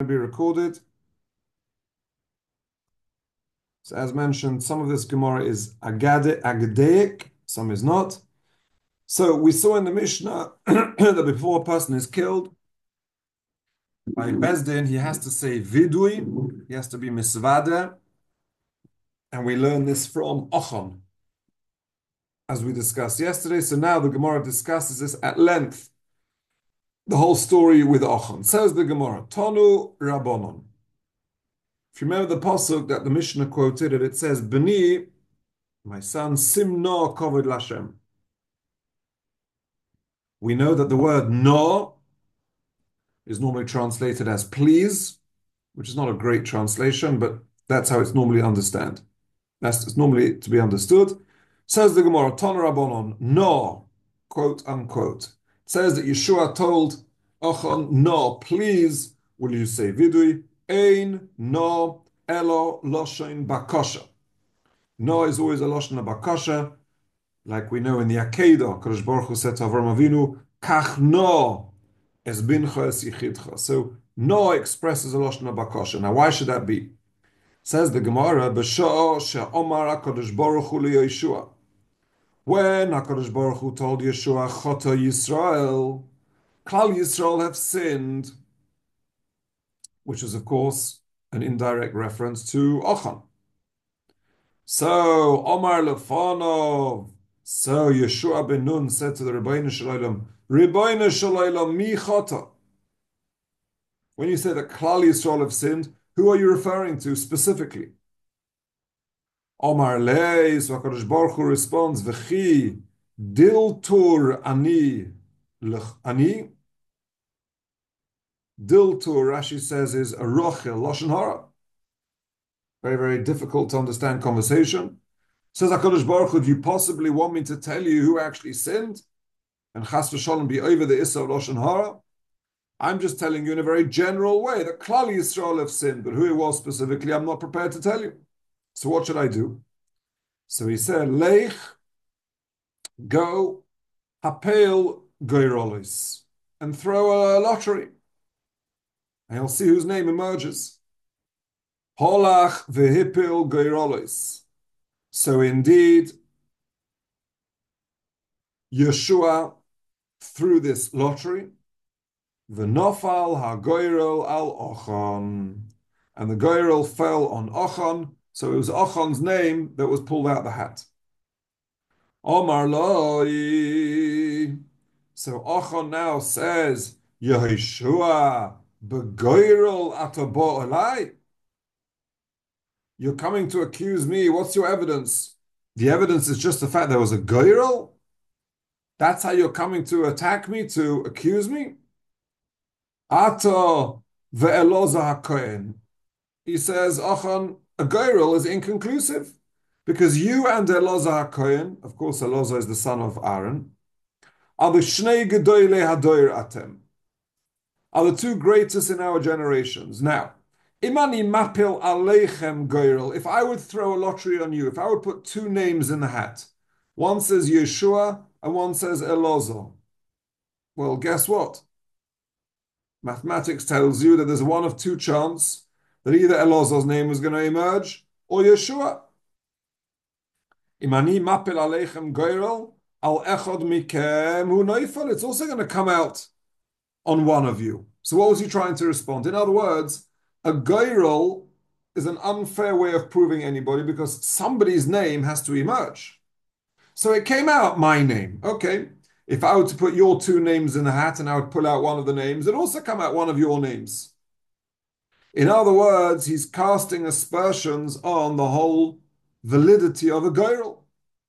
be recorded. So as mentioned, some of this Gemara is Agadeic, some is not. So we saw in the Mishnah that before a person is killed by Bezdin, he has to say Vidui, he has to be Misvada, and we learn this from Ochon, as we discussed yesterday. So now the Gemara discusses this at length, the whole story with Ochon. Says the Gemara, Tonu Rabbonon. If you remember the pasuk that the Mishnah quoted, it says, B'ni, my son, Simno Kovod Lashem. We know that the word no is normally translated as please, which is not a great translation, but that's how it's normally understood. That's normally to be understood. Says the Gemara, Ton Rabbonon, no, quote unquote. It says that Yeshua told Ochon, no, please, will you say vidui? Ein, no, elo, loshen, bakosha. No is always a loshen bakosha, like we know in the Akedah, Kadosh Baruch Hu said to Avram Avinu, Kach no es bincha es yichidcha. So no expresses a loshen bakosha. Now why should that be? Says the Gemara, B'sha'o she'omar HaKadosh Baruch Hu liYeshua. When HaKadosh Baruch Hu told Yeshua, Chota Yisrael, Klal Yisrael have sinned, which is of course an indirect reference to Ochan. So Omar Lefanov, so Yeshua ben Nun said to the Rebbeinu Shalom, mi chota. When you say that Klal Yisrael have sinned, who are you referring to specifically? Omar Lei, so HaKadosh Baruch Hu responds, V'chi diltur ani ani. Diltur, Rashi says, is a rochel, lashon hara. Very, very difficult to understand conversation. Says HaKadosh Baruch Hu, do you possibly want me to tell you who actually sinned? And chas v'shalom be over the issa of lashon hara? I'm just telling you in a very general way that Klal Yisrael have sinned, but who it was specifically, I'm not prepared to tell you. So what should I do? So he said, Leich, go, hapel goyrolis, and throw a lottery. And you'll see whose name emerges. Holach vehipil goyrolis. So indeed, Yeshua threw this lottery, v'nofal ha-goyrol al Ochon, and the goyrol fell on Ochon, so it was Ochon's name that was pulled out the hat. Omar loi. So Ochon now says, Yehoshua begoyrol atabo alai. You're coming to accuse me. What's your evidence? The evidence is just the fact there was a goyrol? That's how you're coming to attack me, to accuse me? Ato ve'eloza hakohen. He says, Ochon, a goyrol is inconclusive. Because you and Elazar HaKohen, of course Elazar is the son of Aaron, are the Shnei Gedoyle Hadoir Atem, are the two greatest in our generations. Now, Imani Mapil Aleichem Goyrel, if I would throw a lottery on you, if I would put two names in the hat, one says Yeshua and one says Elazar, well, guess what? Mathematics tells you that there's one of two chance that either Elazar's name was going to emerge or Yeshua. Imani mapil aleichem goyrel al echad mikem hu noifel. It's also going to come out on one of you. So what was he trying to respond? In other words, a goyrel is an unfair way of proving anybody because somebody's name has to emerge. So it came out my name. Okay, if I were to put your two names in the hat and I would pull out one of the names, it'd also come out one of your names. In other words, he's casting aspersions on the whole validity of a goyrel.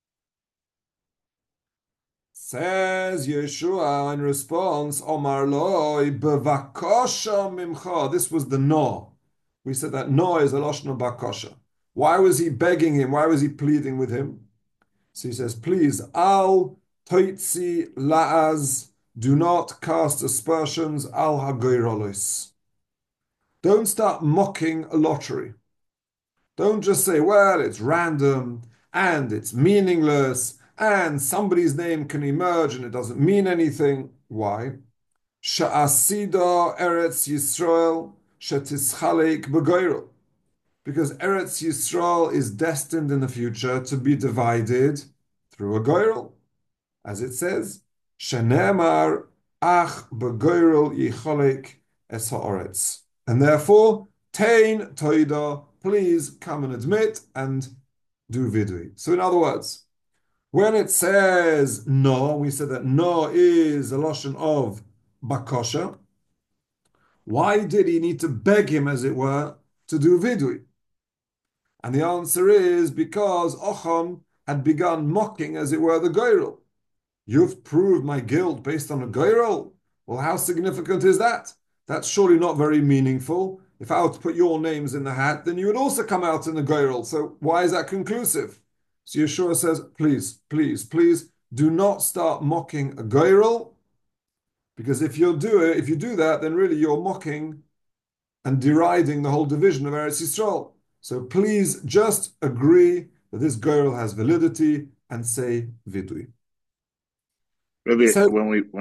Says Yeshua in response, Omar loi bevakosha mimcha. This was the no. We said that no is a lashon of bakosha. Why was he begging him? Why was he pleading with him? So he says, please, al toitzi laaz, do not cast aspersions al hagoyrolis. Don't start mocking a lottery. Don't just say, well, it's random and it's meaningless and somebody's name can emerge and it doesn't mean anything. Why? Sha'asida Eretz Yisrael shetischalek begoyrel. Because Eretz Yisrael is destined in the future to be divided through a goyrel, as it says, shenemar ach begoyrel yicholek es haaretz. And therefore, tein toida, please come and admit and do vidui. So in other words, when it says no, we said that no is a loshon of bakosha. Why did he need to beg him, as it were, to do vidui? And the answer is because Ochon had begun mocking, as it were, the goyrel. You've proved my guilt based on a goyrel. Well, how significant is that? That's surely not very meaningful. If I were to put your names in the hat, then you would also come out in the goyrel. So why is that conclusive? So Yeshua says, please, please, please, do not start mocking a goyrel, because if you do that, then really you're mocking and deriding the whole division of Eretz Yisrael. So please just agree that this goyrel has validity and say vidui. Maybe So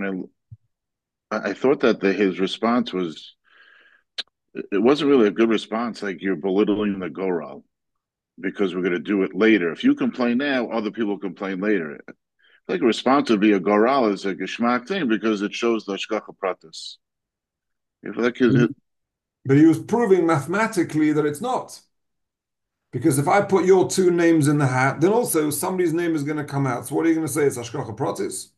I thought that his response was it wasn't really a good response. Like you're belittling the Goral because we're going to do it later. If you complain now, other people complain later. Like a response would be a Goral is a geschmack thing because it shows the Hashgacha Pratis. If like but he was proving mathematically that it's not. Because if I put your two names in the hat, then also somebody's name is going to come out. So what are you going to say? It's Hashgacha Pratis?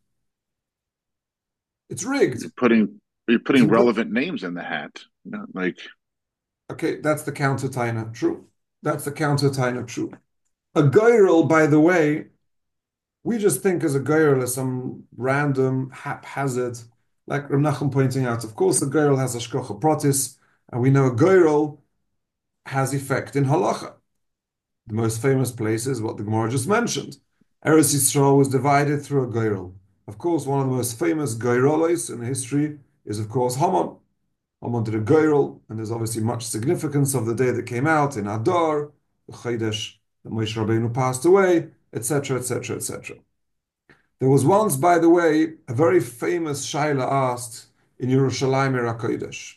It's rigged. you're If putting you put relevant names in the hat. You know, like Okay, that's the counter taina. True. That's the counter taina. True. A goyrel, by the way, we just think as a goyrel as some random haphazard, like Rav Nachum pointing out. Of course, a goyrel has hashgacha pratis, and we know a goyrel has effect in halacha. The most famous place is what the Gemara just mentioned. Eretz Yisrael was divided through a goyrel. Of course, one of the most famous goyrolos in history is, of course, Haman. Haman did a goyrel, and there's obviously much significance of the day that came out in Adar, the Chodesh that Moshe Rabbeinu passed away, etc., etc., etc. There was once, by the way, a very famous Shaila asked in Yerushalayim HaKodesh.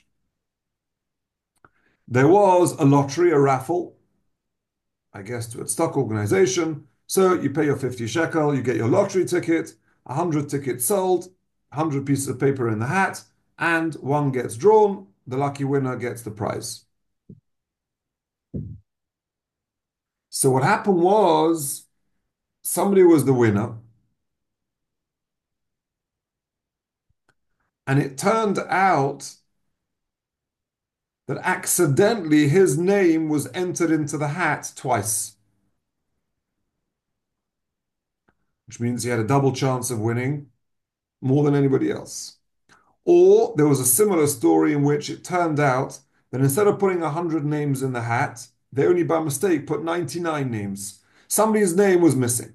There was a lottery, a raffle, I guess to a stock organization. So you pay your 50 shekel, you get your lottery ticket, 100 tickets sold, 100 pieces of paper in the hat, and one gets drawn. The lucky winner gets the prize. So what happened was somebody was the winner, and it turned out that accidentally his name was entered into the hat twice, which means he had a double chance of winning more than anybody else. Or there was a similar story in which it turned out that instead of putting 100 names in the hat, they only by mistake put 99 names. Somebody's name was missing.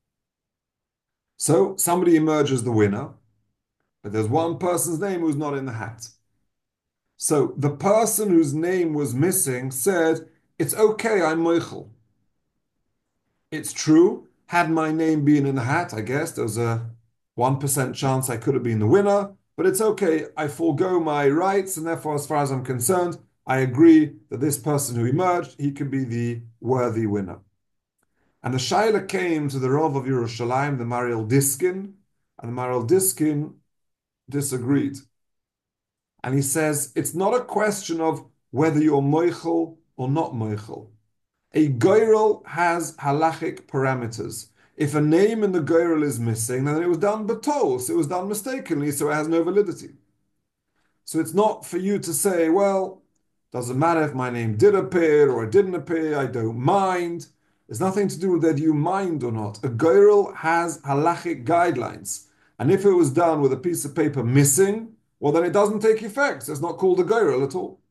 So somebody emerges the winner, but there's one person's name who's not in the hat. So the person whose name was missing said, it's okay, I'm Moichel. It's true, had my name been in the hat, I guess there's a 1% chance I could have been the winner, but it's okay, I forego my rights, and therefore, as far as I'm concerned, I agree that this person who emerged, he could be the worthy winner. And the Shaila came to the Rav of Yerushalayim, the Mariel Diskin, and the Mariel Diskin disagreed. And he says, it's not a question of whether you're moichel or not moichel. A goyrel has halachic parameters. If a name in the goyrel is missing, then it was done batos, it was done mistakenly, so it has no validity. So it's not for you to say, well, doesn't matter if my name did appear or it didn't appear, I don't mind. It's nothing to do with whether you mind or not. A goyrel has halachic guidelines. And if it was done with a piece of paper missing, well, then it doesn't take effect. It's not called a goyrel at all.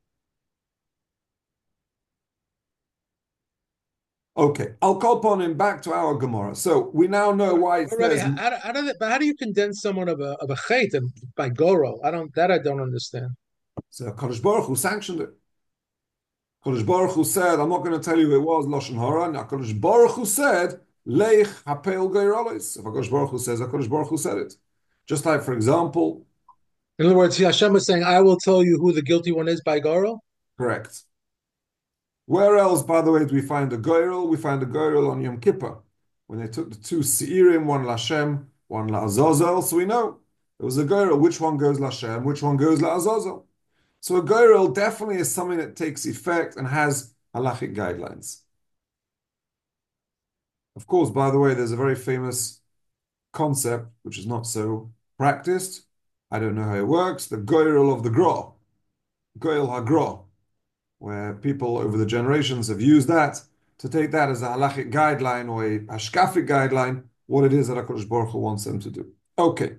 Okay, I'll call upon him back to our Gemara. So we now know why it Already, says how do you condense someone of a chait by goro? I don't understand. so Kodesh Baruch Hu sanctioned it. Kodesh Baruch Hu said, I'm not going to tell you it was Lashon Hara. Now Kodesh Baruch Hu said, Leich hapel geirolis. If Kodesh Baruch Hu says, Kodesh Baruch Hu said it. Just like, for example, In other words, Hashem was saying, "I will tell you who the guilty one is by Goro." Correct. Where else, by the way, do we find the goyrel? We find the goyrel on Yom Kippur, when they took the two seirim, one Lashem, one La'azazel. So we know it was a goyrel. Which one goes Lashem? Which one goes La'azazel? So a goyrel definitely is something that takes effect and has halachic guidelines. Of course, by the way, there's a very famous concept which is not so practiced. I don't know how it works. The goyrel of the gra, goyrel hagra, where people over the generations have used that to take that as a halachic guideline or a hashkafic guideline, what it is that HaKadosh Baruch Hu wants them to do. Okay.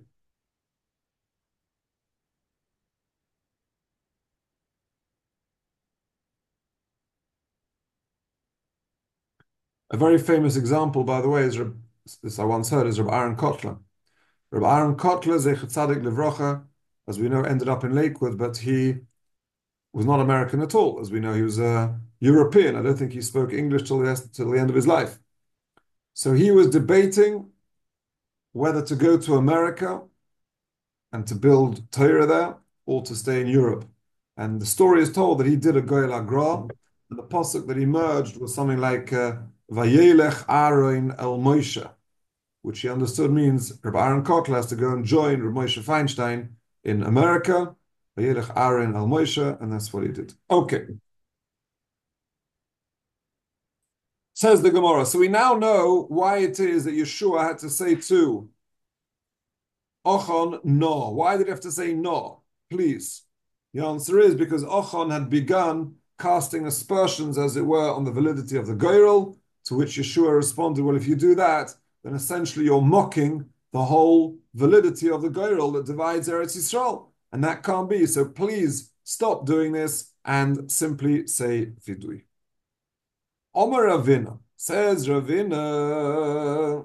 A very famous example, by the way, is this I once heard, is Reb Aaron Kotler. Reb Aaron Kotler, Zeichet Tzadik Livrocha, as we know, ended up in Lakewood, but he was not American at all. As we know, he was a European. I don't think he spoke English till the end of his life. So he was debating whether to go to America and to build Torah there or to stay in Europe. And the story is told that he did a Goyel Agra, and the pasuk that emerged was something like Vayelech Aaron El Moshe, which he understood means Rabbi Aaron Kotler has to go and join Rabbi Moshe Feinstein in America, Vayelech Aaron El Moshe, and that's what he did. Okay. Says the Gemara. So we now know why it is that Yeshua had to say to Ochon, no. Why did he have to say no? Please. The answer is because Ochon had begun casting aspersions, as it were, on the validity of the Goyrel, to which Yeshua responded, well, if you do that, then essentially you're mocking the whole validity of the Goyrel that divides Eretz Yisrael. And that can't be. So please stop doing this and simply say Vidui. Omer Ravina, says Ravina.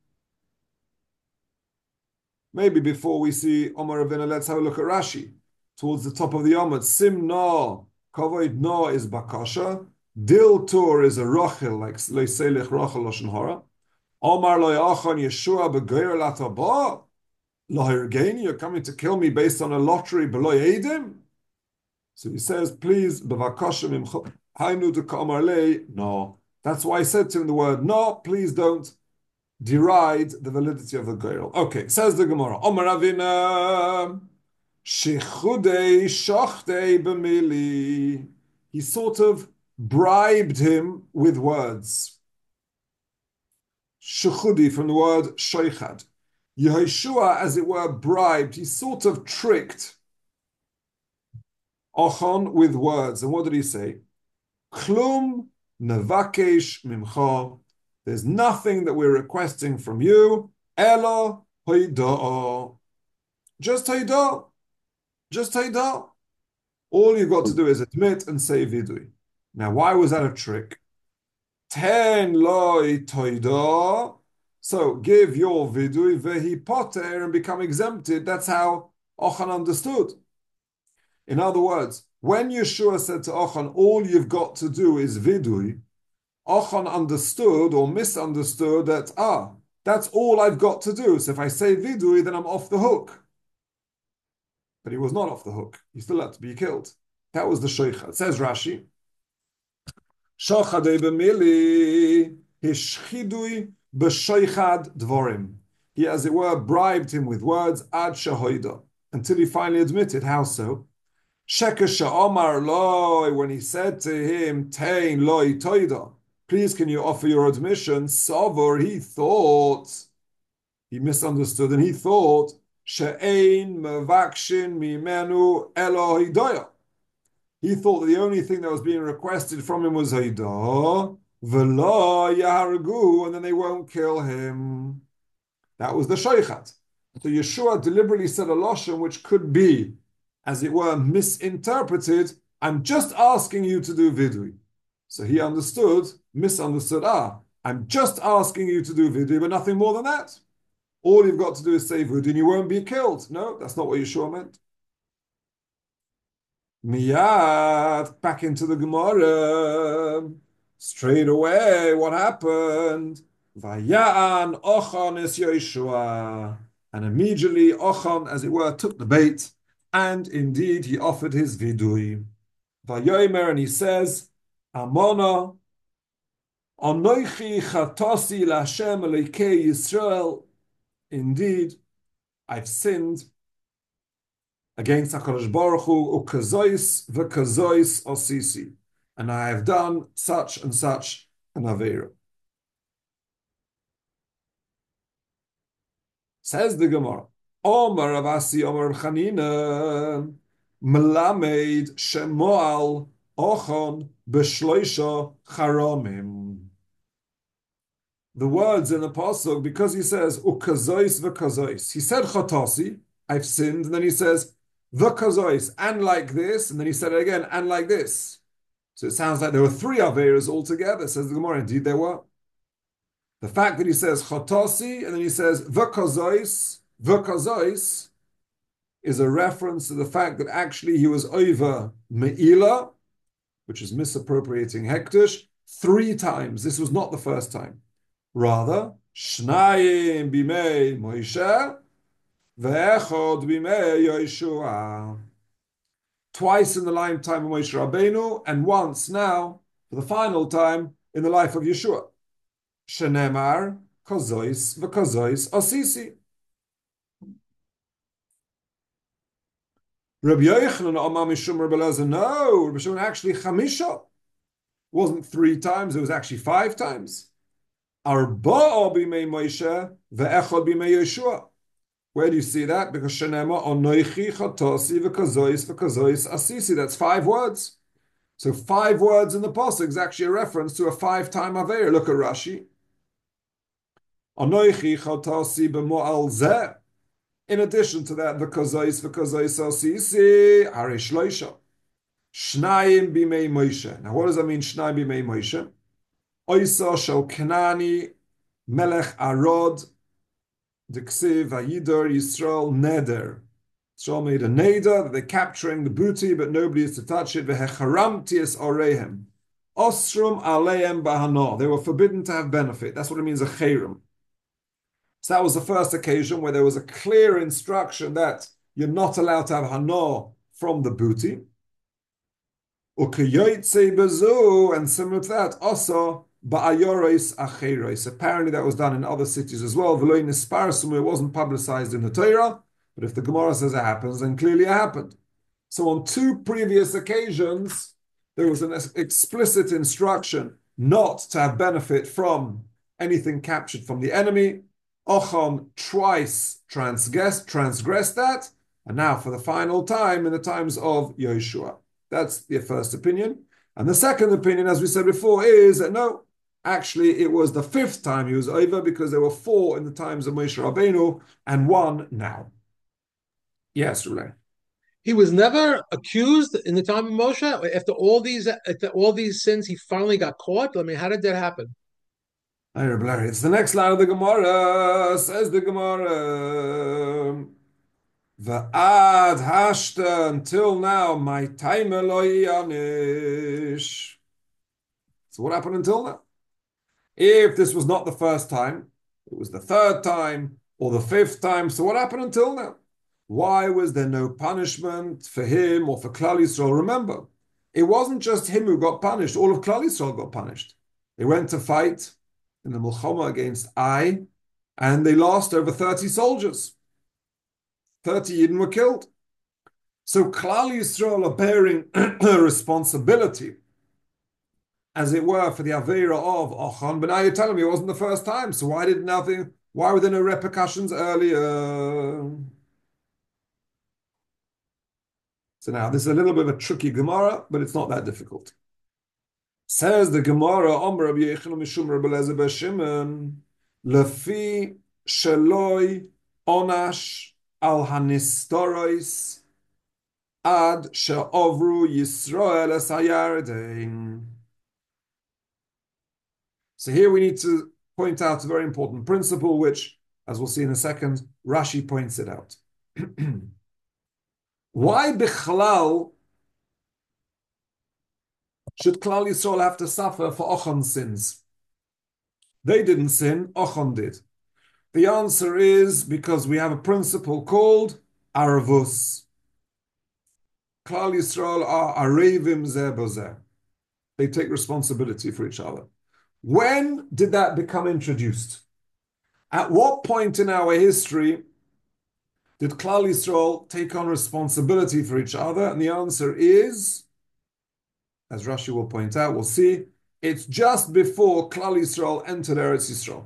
Maybe before we see Omer Ravina, let's have a look at Rashi. Towards the top of the Amud, Sim no, Kavoid no is Bakasha, Dil Tur is a Rochel, like Leiselech Rochel Lashon Hara. Omar lo yachon Yeshua begeir lataba, lo hirgeni, you're coming to kill me based on a lottery below Edim? So he says, please, bevakasha mimcha, hainu de k'amar lei, no. That's why I said to him the word no, please don't deride the validity of the goyrel. Okay, says the Gemara, Omar Avina, shechudei shochtei b'mili. He sort of bribed him with words. Shechudi from the word shoichad. Yehoshua, as it were, bribed. He sort of tricked Ochon with words. And what did he say? Klum nevakesh mimcha. There's nothing that we're requesting from you. Elo hoidah. Just hoidah. Just hoidah. All you've got to do is admit and say vidui. Now, why was that a trick? Ten loy toida. So give your vidui vehi poter and become exempted. That's how Ochan understood. In other words, when Yeshua said to Ochan, all you've got to do is vidui, Ochan understood or misunderstood that, that's all I've got to do. So if I say vidui, then I'm off the hook. But he was not off the hook. He still had to be killed. That was the sheikhah. It says Rashi, Shochadei b'mili hishchidui b'sheichad dvorim. He, as it were, bribed him with words ad shahoida until he finally admitted. How so? Shekesha Omar loy, when he said to him, Tein loy toida, please can you offer your admission? Savor, he thought, he misunderstood, and he thought, she'ein mevakshin mimenu elo hidayah. He thought that the only thing that was being requested from him was Haidah, V'lo yahargu, and then they won't kill him. That was the Shoichat. So Yeshua deliberately said a Lashon which could be, as it were, misinterpreted. I'm just asking you to do Vidui. So he misunderstood, I'm just asking you to do Vidui, but nothing more than that. All you've got to do is say Vidui and you won't be killed. No, that's not what Yeshua meant. Miyad, back into the Gemara. Straight away, what happened? Vaya'an Ochan es Yeshua. And immediately Ochan, as it were, took the bait And indeed, he offered his vidui. Vayomer, and he says, Amona, Anoichi chatosi l'Hashem Elokei Yisrael. Indeed, I've sinned against HaKadosh Baruch Hu, ukazois v'kazois osisi. And I have done such and such an Aveira. Says the Gemara, Omar Avasi, Omar Chanina, Melamed Shemoal Ochon B'Shloisha Charomim. The words in the pasuk, because he says ukazois v'kazois. He said chotasi, I've sinned, and then he says v'kazois, and like this, and then he said it again, and like this. So it sounds like there were three averas altogether. Says the Gemara. Indeed, there were. The fact that he says chotasi and then he says v'kazois is a reference to the fact that actually he was over me'ila, which is misappropriating hektish, 3 times. This was not the first time. Rather, shnayim bimei Moshe ve'echod bimei Yoshua. Twice in the lifetime of Moshe Rabbeinu, and once now, for the final time, in the life of Yeshua. Shenemar, kazois, v'kazois, asisi. Rabbi Yochanan, Amar Mishum Rabbi Elazar, no, Rabbi Shimon actually chamisha. It wasn't 3 times, it was actually 5 times. Arba'a b'mei Moshe, ve'echad b'mei Yeshua. Where do you see that? Because Shenema Onoichi Chatosi v'kazois asisi. That's 5 words. So 5 words in the pasuk is actually a reference to a 5-time Aveir. Look at Rashi. Onoichi Chatosi b'mo'al zeh. In addition to that, v'kazois asisi harish loisha. Shnayim b'mei Moshe. Now what does that mean, Shnayim b'mei Moshe? Oisa shel Kenani melech Arod Diksiv Vayidor Yisrael Neder. Yisrael made a neder that they're capturing the booty, but nobody is to touch it. Vehecharamtias orehem. Osrum aleim bahano. They were forbidden to have benefit. That's what it means, a cherem. So that was the first occasion where there was a clear instruction that you're not allowed to have hano from the booty. Ukeyoytze bezu, and similar to that, also ba'ayoros acheros. Apparently that was done in other cities as well. V'lo nisparsum, it wasn't publicized in the Torah, but if the Gemara says it happens, then clearly it happened. So on 2 previous occasions, there was an explicit instruction not to have benefit from anything captured from the enemy. Ochon twice transgressed that, and now for the final time in the times of Yoshua. That's the first opinion. And the second opinion, as we said before, is that no, actually it was the 5th time he was over, because there were 4 in the times of Moshe Rabbeinu and 1 now. Yes, Rulay. He was never accused in the time of Moshe. After all these sins, he finally got caught. I mean, how did that happen? It's the next line of the Gemara. Says the Gemara, Va'ad hashta, until now, my time anish. So what happened until now? If this was not the first time, it was the 3rd time or the 5th time. So what happened until now? Why was there no punishment for him or for Klal Yisrael? Remember, it wasn't just him who got punished. All of Klal Yisrael got punished. They went to fight in the Milchama against Ai, and they lost over 30 soldiers. 30 Yidden were killed. So Klal Yisrael are bearing responsibility, as it were, for the Aveira of Ochon. But now you're telling me it wasn't the first time. So why were there no repercussions earlier? So now this is a little bit of a tricky Gemara, but it's not that difficult. Says the Gemara, Omer Rabbi Yochanan Mishum Rabbi Elazar bar Shimon, Lefi sheloi onash al hanistorois ad she'ovru Yisrael es hayarden. So here we need to point out a very important principle, which, as we'll see in a second, Rashi points it out. Why bichlal should Klal Yisrael have to suffer for Ochon's sins? They didn't sin, Ochon did. The answer is because we have a principle called Arvus. Klal Yisrael are arevim zeh b'zeh. They take responsibility for each other. When did that become introduced? At what point in our history did Klal Yisrael take on responsibility for each other? And the answer is, as Rashi will point out, we'll see, it's just before Klal Yisrael entered Eretz Yisrael.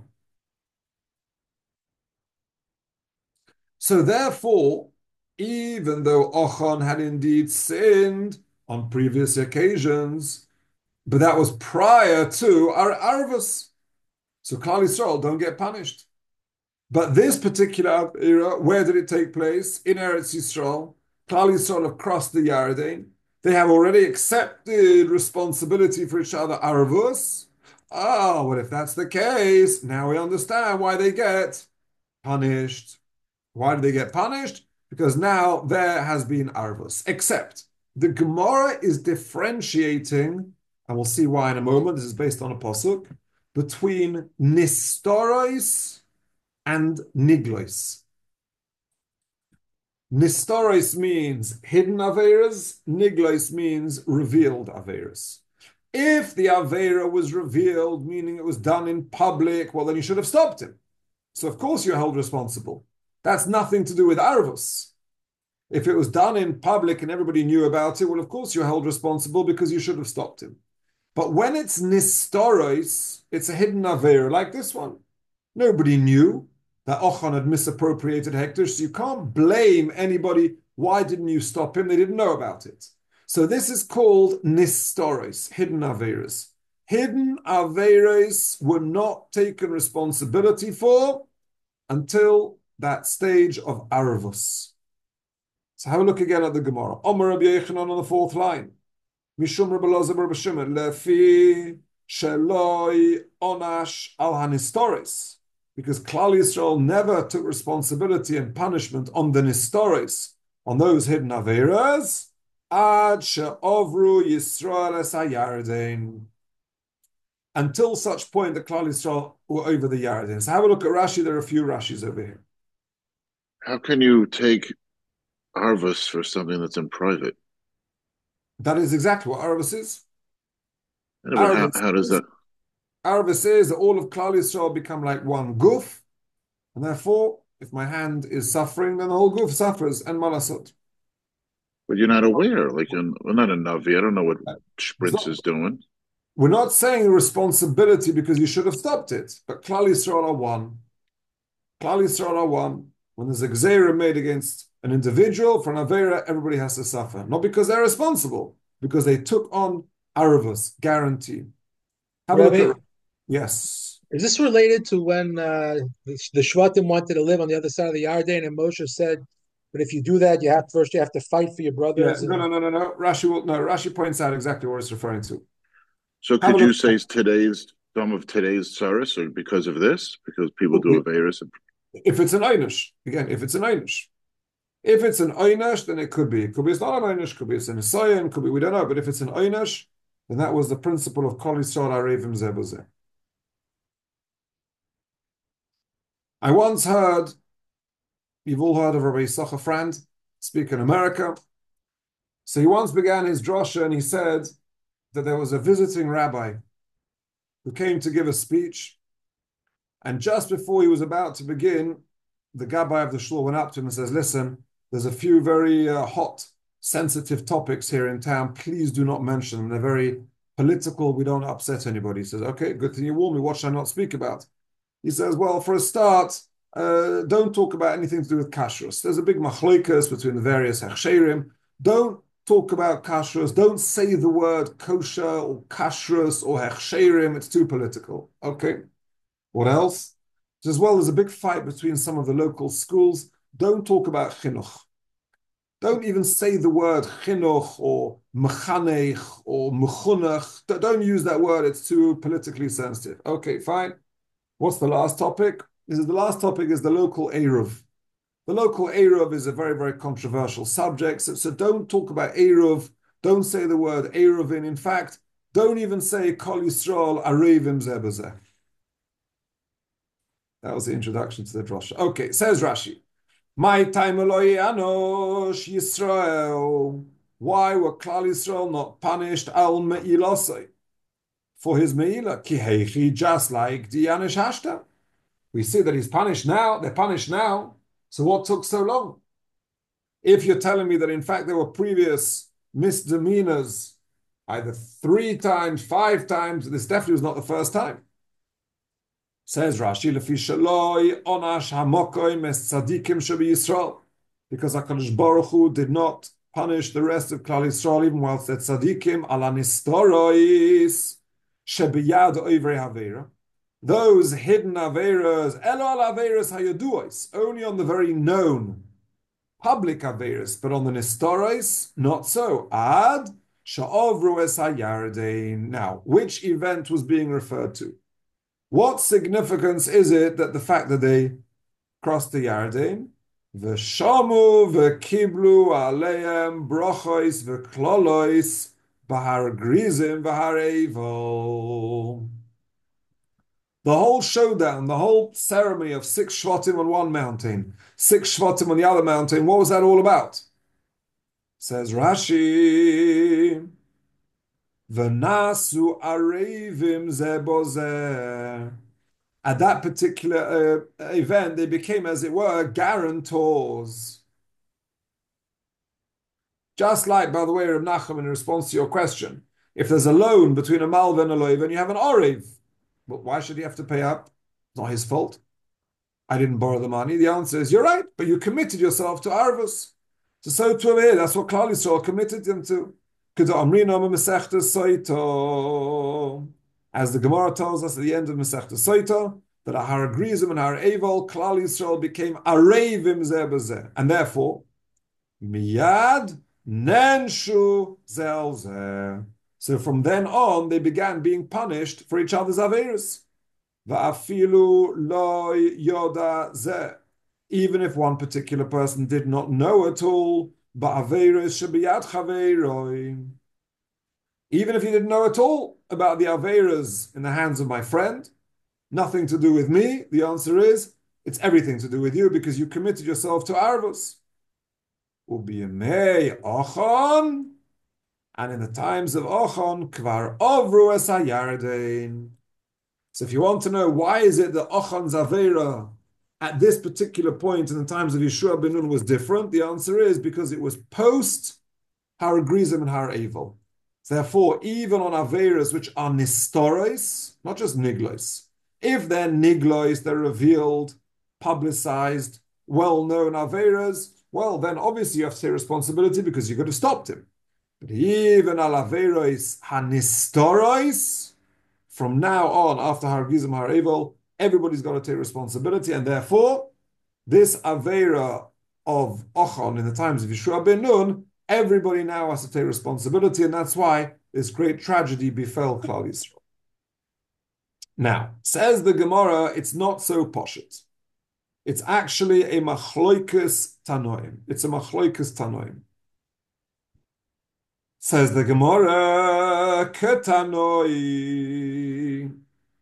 So therefore, even though Ochan had indeed sinned on previous occasions, but that was prior to our Arvus. So Klal Yisrael don't get punished. But this particular era, where did it take place? In Eretz Yisrael. Klal Yisrael have crossed the Yarden. They have already accepted responsibility for each other, Arvus. Oh, well, if that's the case, now we understand why they get punished. Why do they get punished? Because now there has been Arvus. Except the Gemara is differentiating, and we'll see why in a moment, this is based on a Pasuk, between Nistoros and Niglois. Nistoros means hidden Averas, Niglois means revealed Averas. If the Avera was revealed, meaning it was done in public, well, then you should have stopped him. So of course you're held responsible. That's nothing to do with Arvus. If it was done in public and everybody knew about it, well, of course you're held responsible because you should have stopped him. But when it's Nistoros, it's a hidden Avera like this one. Nobody knew that Ochan had misappropriated hectares, so you can't blame anybody. Why didn't you stop him? They didn't know about it. So this is called Nistoros, hidden Averas. Hidden Averas were not taken responsibility for until that stage of Arvus. So have a look again at the Gemara. Omer Rabbi Yochanan on the fourth line. Mishum Rabbi Elazar Rabbi Shimon lefi sheloi onash al hanistoris. Because Klal Yisrael never took responsibility and punishment on the nistoris, on those hidden averas, ad she'ovru Yisrael es hayarden. Until such point that Klal Yisrael were over the Yarden. So have a look at Rashi. There are a few Rashis over here. How can you take Arvus for something that's in private? That is exactly what Arvus is. Yeah, but how does that? Arvus is that all of Klal Yisrael become like one guf, and therefore, if my hand is suffering, then the whole guf suffers, and malasot. But you're not aware. Like, I'm not a Navi. I don't know what Spritz is doing. We're not saying responsibility because you should have stopped it, but Klal Yisrael are one. Klal Yisrael are one. When there's a gzeira made against an individual for an avera, everybody has to suffer. Not because they're responsible, because they took on arvus, guarantee. Have a look at. Yes. Is this related to when the Shvatim wanted to live on the other side of the Yarden, and Moshe said, "But if you do that, you have to fight for your brothers." Yeah. No. Rashi points out exactly what it's referring to. So could you say some of today's tsaris or because of this? Because people do averis? If it's an einish, again, if it's an einish. If it's an einish, then it could be. It could be it's not an einish, could be it's an esayin, could be, we don't know. But if it's an einish, then that was the principle of Kol Yisrael Arevim Zeh B'Zeh. I once heard, you've all heard of Rabbi Yisachar Frand, speak in America. So he once began his drasha and he said that there was a visiting rabbi who came to give a speech. And just before he was about to begin, the gabbai of the shul went up to him and says, listen, there's a few very hot, sensitive topics here in town. Please do not mention them. They're very political. We don't upset anybody. He says, okay, good thing you warned me. What should I not speak about? He says, well, for a start, don't talk about anything to do with kashrus. There's a big machlokas between the various hechsherim. Don't talk about kashrus. Don't say the word kosher or kashrus or hechsherim. It's too political. Okay. What else? As well, there's a big fight between some of the local schools. Don't talk about chinuch. Don't even say the word chinuch or mechanech or mechunach. Don't use that word. It's too politically sensitive. Okay, fine. What's the last topic? The last topic is the local Eruv. The local Eruv is a very, very controversial subject. So don't talk about Eruv. Don't say the word Eruvin. In fact, don't even say Kol Yisrael Arevim Zeh B'Zeh. That was the introduction to the drasha. Okay, says Rashi. My time Eloi Anosh Yisrael. Why were Klal Yisrael not punished al me'ilasei for his me'ilah? Ki heichi, just like the Yanesh Hashta. We see that he's punished now. They're punished now. So what took so long? If you're telling me that in fact there were previous misdemeanors, either 3 times, 5 times, this definitely was not the first time. Says Rashi, Lefi shaloi onash hamokoy mes tzadikim shebi Yisrael, because HaKadosh Baruch Hu did not punish the rest of Klal Yisrael even whilst the tzadikim ala nistorois shebiyad oivrei havera. Those hidden averas, elo al averas hayaduos, only on the very known public averas, but on the nistoros, not so. Ad sha'ovru es hayardein. Now, which event was being referred to? What significance is it that the fact that they crossed the Yarden, v'shamu v'kiblu aleim brochos v'klolois b'har grizim v'har evel. The whole showdown, the whole ceremony of 6 Shvatim on one mountain, 6 Shvatim on the other mountain, what was that all about? Says Rashi, v'nasu arevim zebozer. At that particular event, they became, as it were, guarantors. Just like, by the way, Reb Nachum, in response to your question, if there's a loan between a malva and a loiv, and you have an orev, but why should he have to pay up? It's not his fault. I didn't borrow the money. The answer is, you're right, but you committed yourself to arvus. So to here, that's what Klal Yisrael committed him to. As the Gemara tells us at the end of Masechta Soita, that Ahar Grizim and Ahar Evel, Klal Yisrael became Arevim Zeh B'Zeh. And therefore, Miyad Nenshu Zel Zeh. So from then on, they began being punished for each other's Averis. Va'afilu lo yoda zeh. Even if one particular person did not know at all, ba'averis shebiyad chaveiroi. Even if he didn't know at all about the Averas in the hands of my friend, nothing to do with me, the answer is, it's everything to do with you because you committed yourself to Arvus. Ubiyemei Ochon, and in the times of Ochon, Kvar Ovru es hayardein. So if you want to know why is it that Ochon's Avera at this particular point in the times of Yeshua ben Nun was different, the answer is because it was post Har Grizim and Har Evel. Therefore, even on Averas which are Nistoros, not just Niglos, if they're Niglos, they're revealed, publicized, well-known Averas, well, then obviously you have to take responsibility because you could have stopped him. But even al Averos Hanistoros, from now on, after Har Grizim, Har Evel, everybody's got to take responsibility, and therefore, this Avera of Ochon in the times of Yeshua ben Nun, everybody now has to take responsibility, and that's why this great tragedy befell Klal Yisrael. Now, says the Gemara, it's not so poshut. It's actually a machloikus tanoim. It's a machloikus tanoim. Says the Gemara, ketanoi.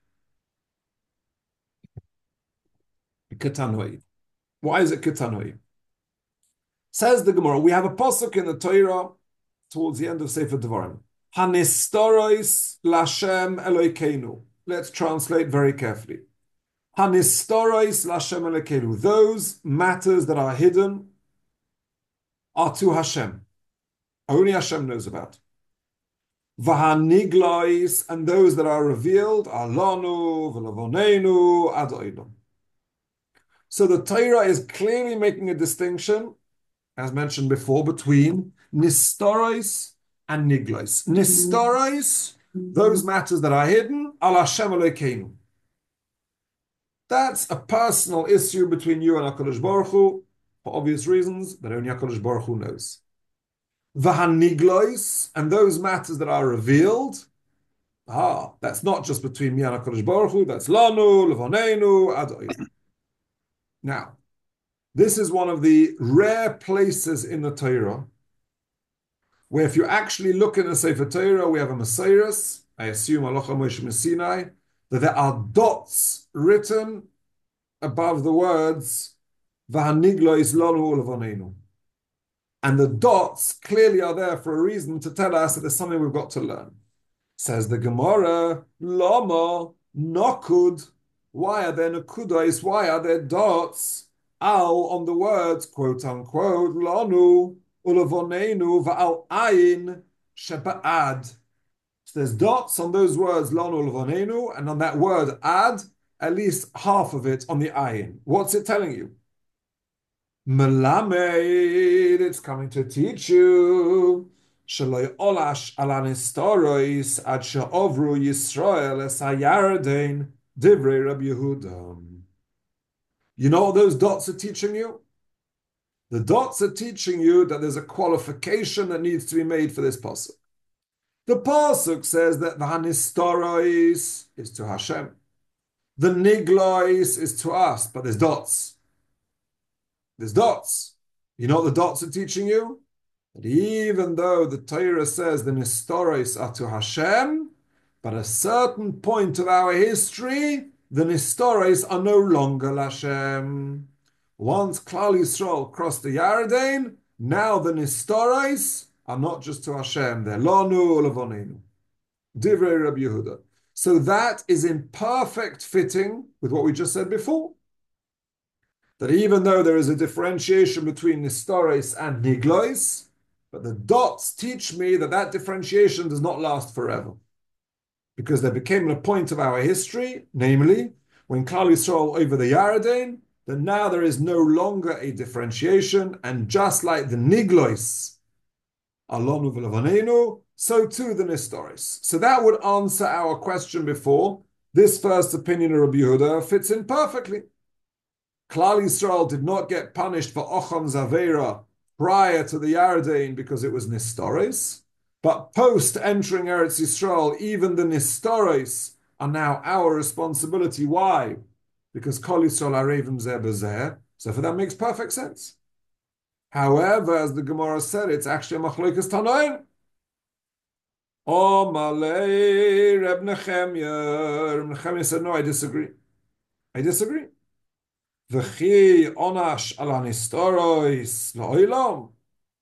Ketanoi. Why is it ketanoi? Says the Gemara, we have a pasuk in the Torah towards the end of Sefer Devarim. Hanistoros Lashem Elokeinu. Let's translate very carefully. Hanistoros Lashem Elokeinu. Those matters that are hidden are to Hashem. Only Hashem knows about. Vahaniglois, and those that are revealed are Lanu, V'lavonenu, Ad Oidom. So the Torah is clearly making a distinction, as mentioned before, between Nistoros and Niglois. Nistoros, those matters that are hidden, Al Hashem Elokeinu. That's a personal issue between you and HaKadosh Baruch Hu, for obvious reasons, but only HaKadosh Baruch Hu knows. Vahaniglois, and those matters that are revealed, that's not just between me and HaKadosh Baruch Hu, that's Lanu, Levonenu, Ad Oidom. Now, this is one of the rare places in the Torah where if you actually look in the Sefer Torah, we have a Messias, I assume Halacha Moshe Sinai, that there are dots written above the words Vahaniglois Lanu Levonenu. And the dots clearly are there for a reason to tell us that there's something we've got to learn. Says the Gemara, Lama, Nokud. Why are there Nokudais? Why are there dots? Al on the words, quote unquote, Lanu, Ulavonenu, Va'al Ayin, Sheba'ad. So there's dots on those words, Lanu, Ulavonenu, and on that word, Ad, at least half of it on the Ayin. What's it telling you? Melamed, it's coming to teach you. Shaloi olash alanistorois ad she'ovru Yisrael es hayardein divrei Rabbi Yehuda. You know what those dots are teaching you? The dots are teaching you that there's a qualification that needs to be made for this pasuk. The pasuk says that the hanistorois is to Hashem. The niglois is to us, but there's dots. There's dots. You know what the dots are teaching you? That even though the Torah says the Nistoros are to Hashem, but at a certain point of our history, the Nistoros are no longer Hashem. Once Klal Yisrael crossed the Yarden, now the Nistoros are not just to Hashem, they're Lanu Levonenu. Divrei Rabbi Yehuda. So that is in perfect fitting with what we just said before. That even though there is a differentiation between Nistoros and Niglois, but the dots teach me that that differentiation does not last forever. Because there became a point of our history, namely, when Klal Yisrael over the Yarden, that now there is no longer a differentiation, and just like the Niglois, Alonu v'Levanenu, so too the Nistoros. So that would answer our question before. This first opinion of Rabbi Yehuda fits in perfectly. Klal Yisrael did not get punished for Ocham Zavera prior to the Yarden because it was Nistoros, but post entering Eretz Yisrael, even the Nistoros are now our responsibility. Why? Because Kol Yisrael Arevim Zeh B'Zeh. So for that makes perfect sense. However, as the Gemara said, it's actually a Machlokas Tanoim. Oh, Malay, Reb Nechemya. Reb Nechemya said, no, I disagree. I disagree. V'chi onash al hanistorois la'olam.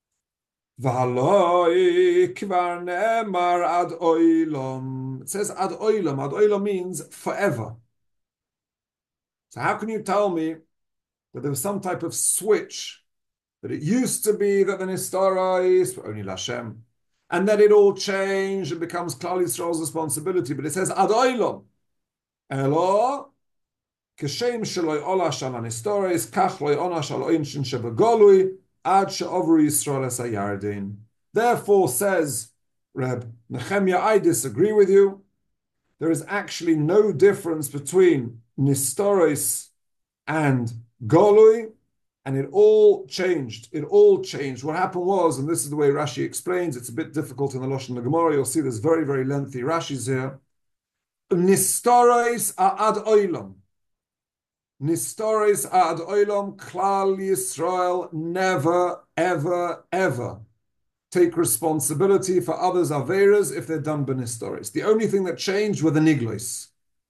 V'haloi kvar ne'emar ad oilam. It says ad oilam. Ad oilam means forever. So how can you tell me that there was some type of switch, that it used to be that the nistoros were only Lashem, and then it all changed and becomes Klal Yisrael's responsibility? But it says ad oilam. Elo Keshem sheloi olash al hanistoros, kach loi onash al oinshin shebegolui, ad she'ovru Yisrael es hayardin. Therefore, says Reb Nechemya, I disagree with you. There is actually no difference between Nistoros and Golui, and it all changed. It all changed. What happened was, and this is the way Rashi explains, it's a bit difficult in the Lashon Gemara. You'll see there's very, very lengthy Rashis here. Nistoros are ad oilam. Nistoros are ad oilam. Klal Yisrael never, ever, ever take responsibility for others' averas if they're done b'nistoros. The only thing that changed were the niglos.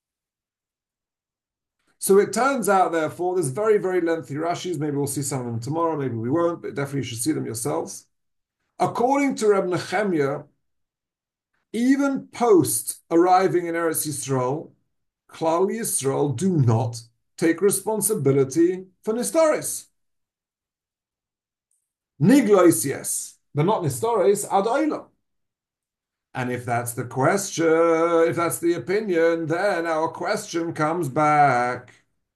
So it turns out, therefore, there's very, very lengthy Rashis. Maybe we'll see some of them tomorrow, maybe we won't, but definitely you should see them yourselves. According to Reb Nechemya, even post arriving in Eretz Yisrael, Klal Yisrael do not take responsibility for nistoros. Niglos, yes, but not nistoros ad oilam. And if that's the question, if that's the opinion, then our question comes back.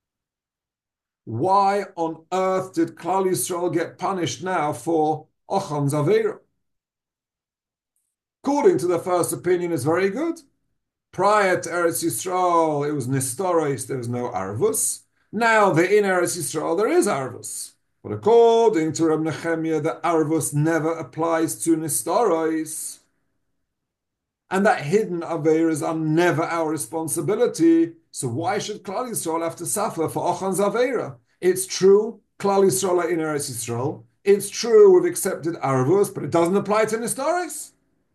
Why on earth did Klal Yisrael get punished now for Ocham Zavera? According to the first opinion, it's very good. Prior to Eretz Yisrael, it was Nistoros, there was no Arvus. Now they're in Eretz Yisrael, there is Arvus. But according to Reb Nechemya, the Arvus never applies to Nistoros. And that hidden Averas are never our responsibility. So why should Klal Yisrael have to suffer for Ochan Zavera? It's true, Klal Yisrael are in Eretz Yisrael. It's true, we've accepted Arvus, but it doesn't apply to Nistoros.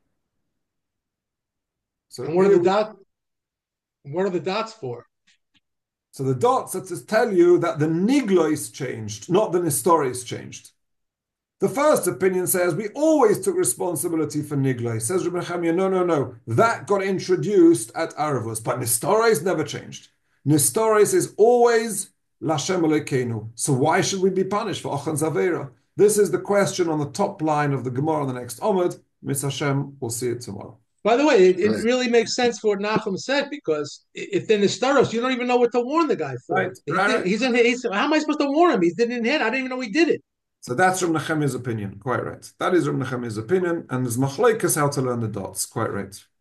So and what are the dots? What are the dots for? So the dots are to tell you that the Niglois changed, not the Nistoros changed. The first opinion says we always took responsibility for Niglai. Says Rabbi Nechemia, no. That got introduced at Arvus, but Nistoris never changed. Nistoris is always Lashem Alekeinu. So why should we be punished for Ochan Zavera? This is the question on the top line of the Gemara on the next Omid. Miss Hashem, we'll see it tomorrow. By the way, it really makes sense for what Nachum said, because if in the Staros, you don't even know what to warn the guy for. Right. He's how am I supposed to warn him? He's in hand. I didn't even know he did it. So that's Rabbi Nechemia's opinion. Quite right. That is Rabbi Nechemia's opinion, and there's machlekes how to learn the dots. Quite right.